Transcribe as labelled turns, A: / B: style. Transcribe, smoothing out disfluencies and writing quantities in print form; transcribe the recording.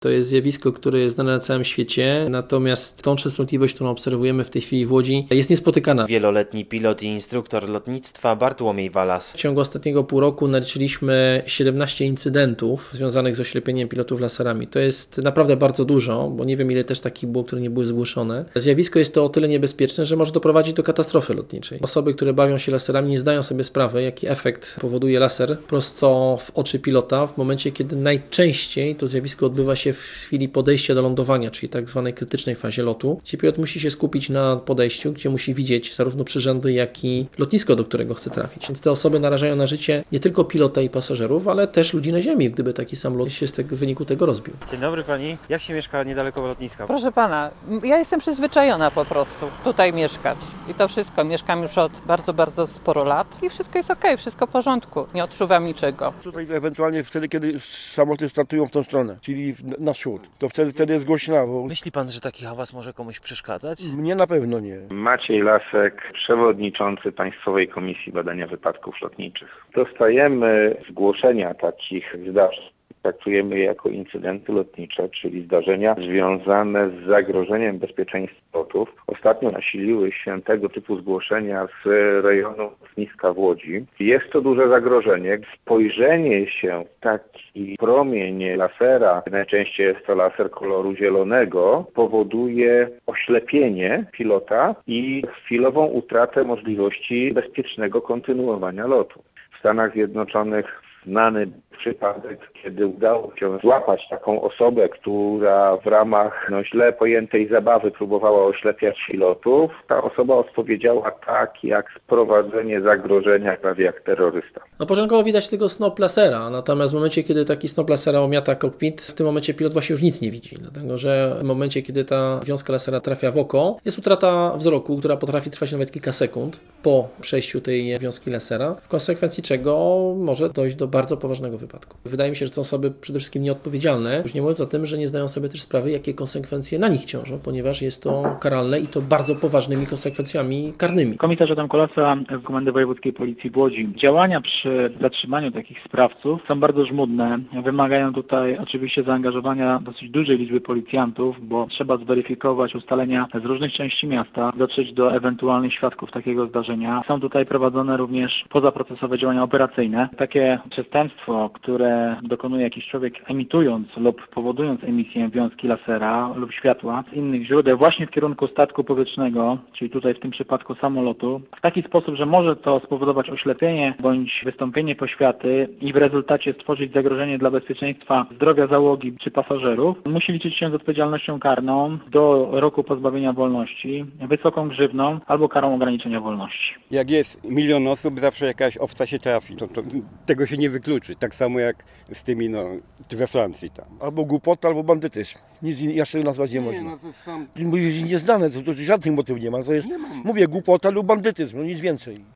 A: To jest zjawisko, które jest znane na całym świecie, natomiast tą częstotliwość, którą obserwujemy w tej chwili w Łodzi, jest niespotykana.
B: Wieloletni pilot i instruktor lotnictwa Bartłomiej Walas.
A: W ciągu ostatniego pół roku naliczyliśmy 17 incydentów związanych z oślepieniem pilotów laserami. To jest naprawdę bardzo dużo, bo nie wiem ile też takich było, które nie były zgłoszone. Zjawisko jest to o tyle niebezpieczne, że może doprowadzić do katastrofy lotniczej. Osoby, które bawią się laserami, nie zdają sobie sprawy, jaki efekt powoduje laser prosto w oczy pilota w momencie, kiedy najczęściej to zjawisko odbywa się w chwili podejścia do lądowania, czyli tak zwanej krytycznej fazie lotu, gdzie pilot musi się skupić na podejściu, gdzie musi widzieć zarówno przyrządy, jak i lotnisko, do którego chce trafić. Więc te osoby narażają na życie nie tylko pilota i pasażerów, ale też ludzi na ziemi, gdyby taki samolot się w wyniku tego rozbił.
B: Dzień dobry pani. Jak się mieszka niedaleko lotniska?
C: Proszę pana, ja jestem przyzwyczajona po prostu tutaj mieszkać i to wszystko. Mieszkam już od bardzo sporo lat i wszystko jest okej, wszystko w porządku. Nie odczuwam niczego.
D: Tutaj ewentualnie wtedy, kiedy samoloty startują w tą stronę, czyli na wschód, to wtedy jest głośno, bo
B: Myśli pan, że taki hałas może komuś przeszkadzać?
D: mnie na pewno nie.
E: Maciej Lasek, przewodniczący Państwowej Komisji Badania Wypadków Lotniczych. Dostajemy zgłoszenia takich zdarzeń. Traktujemy je jako incydenty lotnicze, czyli zdarzenia związane z zagrożeniem bezpieczeństwa lotów. Ostatnio nasiliły się tego typu zgłoszenia z rejonu lotniska w Łodzi. Jest to duże zagrożenie. Spojrzenie się w taki promień lasera, najczęściej jest to laser koloru zielonego, powoduje oślepienie pilota i chwilową utratę możliwości bezpiecznego kontynuowania lotu. W Stanach Zjednoczonych znany przypadek, kiedy udało się złapać taką osobę, która w ramach źle pojętej zabawy próbowała oślepiać pilotów. Ta osoba odpowiedziała tak, jak sprowadzenie zagrożenia, prawie jak terrorysta.
A: No początkowo widać tylko snop lasera, natomiast w momencie, kiedy taki snop lasera omiata kokpit, w tym momencie pilot właśnie już nic nie widzi, dlatego że w momencie, kiedy ta wiązka lasera trafia w oko, jest utrata wzroku, która potrafi trwać nawet kilka sekund po przejściu tej wiązki lasera, w konsekwencji czego może dojść do bardzo poważnego wypadku. Wydaje mi się, że to osoby przede wszystkim nieodpowiedzialne, już nie mówiąc o tym, że nie zdają sobie też sprawy, jakie konsekwencje na nich ciążą, ponieważ jest to karalne i to bardzo poważnymi konsekwencjami karnymi.
F: Komisarz Adam Kolasa z Komendy Wojewódzkiej Policji w Łodzi. Działania przy zatrzymaniu takich sprawców są bardzo żmudne. Wymagają tutaj oczywiście zaangażowania dosyć dużej liczby policjantów, bo trzeba zweryfikować ustalenia z różnych części miasta, dotrzeć do ewentualnych świadków takiego zdarzenia. Są tutaj prowadzone również pozaprocesowe działania operacyjne. Takie przestępstwo, które dokonuje jakiś człowiek emitując lub powodując emisję wiązki lasera lub światła z innych źródeł właśnie w kierunku statku powietrznego, czyli tutaj w tym przypadku samolotu, w taki sposób, że może to spowodować oślepienie bądź wystąpienie poświaty i w rezultacie stworzyć zagrożenie dla bezpieczeństwa zdrowia załogi czy pasażerów, musi liczyć się z odpowiedzialnością karną do roku pozbawienia wolności, wysoką grzywną albo karą ograniczenia wolności.
G: Jak jest 1 milion osób, zawsze jakaś owca się trafi. Tego się nie wykluczy. Tak samo jak z tymi, we Francji tam.
D: Albo głupota, albo bandytyzm. Nic jeszcze nazwać nie można.
G: to sam...
D: Mówisz nieznane, to żadnych motyw nie ma. To jest, mówię, głupota lub bandytyzm, nic więcej.